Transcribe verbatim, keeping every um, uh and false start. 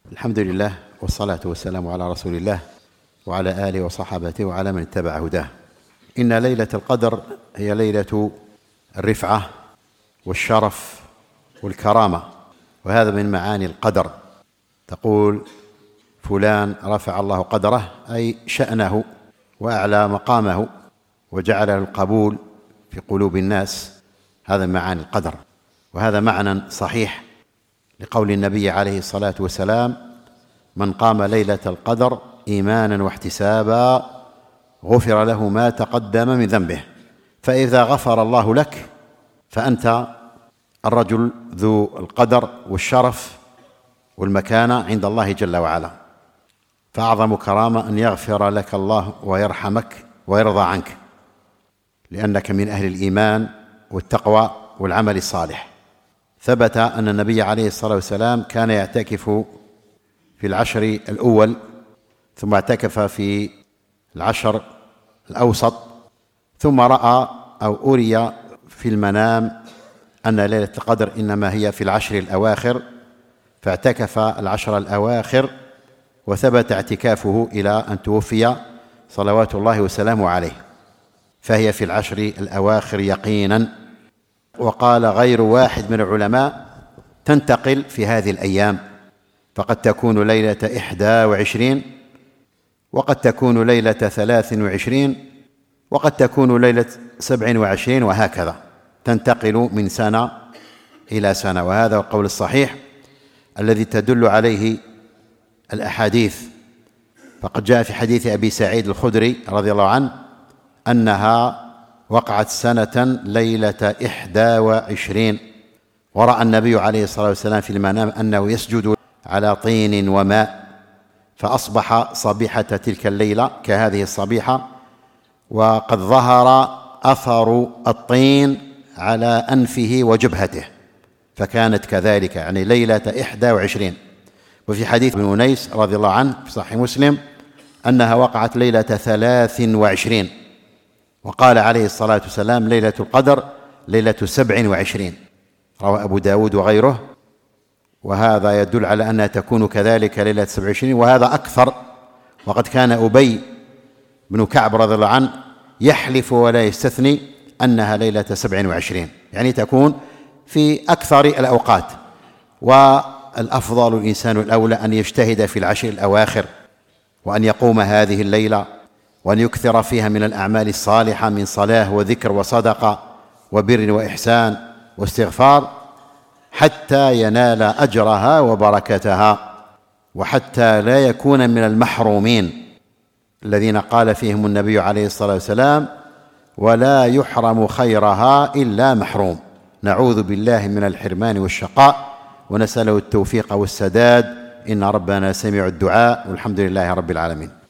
الحمد لله والصلاة والسلام على رسول الله وعلى آله وصحابته وعلى من اتبع هداه. إن ليلة القدر هي ليلة الرفعة والشرف والكرامة، وهذا من معاني القدر. تقول فلان رفع الله قدره، أي شأنه وأعلى مقامه وجعل القبول في قلوب الناس، هذا معاني القدر. وهذا معنى صحيح لقول النبي عليه الصلاة والسلام: من قام ليلة القدر إيمانا واحتسابا غفر له ما تقدم من ذنبه. فإذا غفر الله لك فأنت الرجل ذو القدر والشرف والمكانة عند الله جل وعلا. فأعظم كرامة أن يغفر لك الله ويرحمك ويرضى عنك، لأنك من أهل الإيمان والتقوى والعمل الصالح. ثبت أن النبي عليه الصلاة والسلام كان يعتكف في العشر الأول، ثم اعتكف في العشر الأوسط، ثم رأى أو أري في المنام أن ليلة القدر إنما هي في العشر الأواخر، فاعتكف العشر الأواخر، وثبت اعتكافه إلى أن توفي صلوات الله وسلامه عليه، فهي في العشر الأواخر يقينا. وقال غير واحد من العلماء تنتقل في هذه الأيام، فقد تكون ليلة إحدى وعشرين، وقد تكون ليلة ثلاث وعشرين، وقد تكون ليلة سبع وعشرين، وهكذا تنتقل من سنة إلى سنة. وهذا القول الصحيح الذي تدل عليه الأحاديث. فقد جاء في حديث أبي سعيد الخدري رضي الله عنه أنها وقعت سنة ليلة إحدى وعشرين، ورأى النبي عليه الصلاة والسلام في المنام أنه يسجد على طين وماء، فأصبح صبيحة تلك الليلة كهذه الصبيحة، وقد ظهر أثر الطين على أنفه وجبهته، فكانت كذلك، يعني ليلة إحدى وعشرين. وفي حديث ابن أنيس رضي الله عنه في صحيح مسلم أنها وقعت ليلة ثلاث وعشرين، وقال عليه الصلاة والسلام ليلة القدر ليلة سبع وعشرين، رواه أبو داود وغيره. وهذا يدل على أنها تكون كذلك ليلة سبع وعشرين، وهذا أكثر. وقد كان أبي بن كعب رضي الله عنه يحلف ولا يستثني أنها ليلة سبع وعشرين، يعني تكون في أكثر الأوقات. والأفضل الإنسان الأولى أن يجتهد في العشر الأواخر، وأن يقوم هذه الليلة، وأن يكثر فيها من الأعمال الصالحة من صلاة وذكر وصدقة وبر وإحسان واستغفار، حتى ينال أجرها وبركتها، وحتى لا يكون من المحرومين الذين قال فيهم النبي عليه الصلاة والسلام: ولا يحرم خيرها إلا محروم. نعوذ بالله من الحرمان والشقاء، ونسأله التوفيق والسداد. إن ربنا سميع الدعاء، والحمد لله رب العالمين.